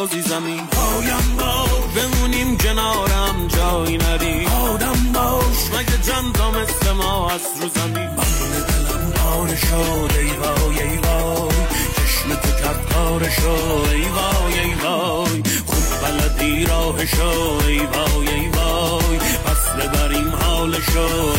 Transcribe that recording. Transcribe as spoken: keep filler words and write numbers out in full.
بسازی زمین. پایم باش بمونیم کنارم جایی ندی. آدم باش مگه جندا مثل ما هست رو زمین. من دلم پاره شد ای وای ای وای، چشم تو کرد کارشو ای وای ای وای. خوب بلدی راهشو ای وای ای وای، پس ببریم حالشو